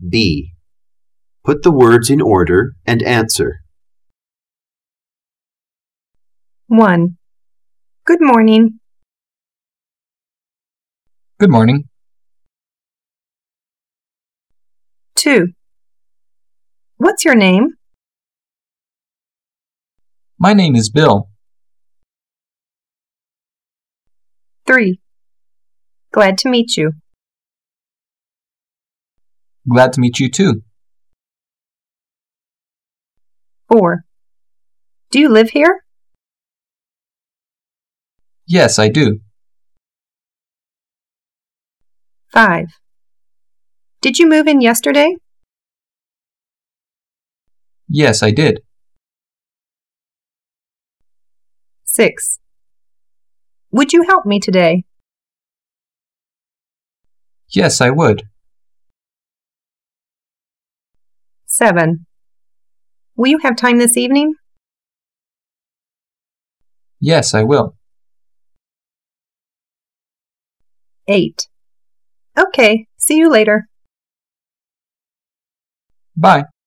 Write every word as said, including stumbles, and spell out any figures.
B. Put the words in order and answer. one. Good morning. Good morning. two. What's your name? My name is Bill. three. Glad to meet you. Glad to meet you too. four. Do you live here? Yes, I do. five. Did you move in yesterday? Yes, I did. six. Would you help me today? Yes, I would. seven. Will you have time this evening? Yes, I will. eight. Okay, see you later. Bye.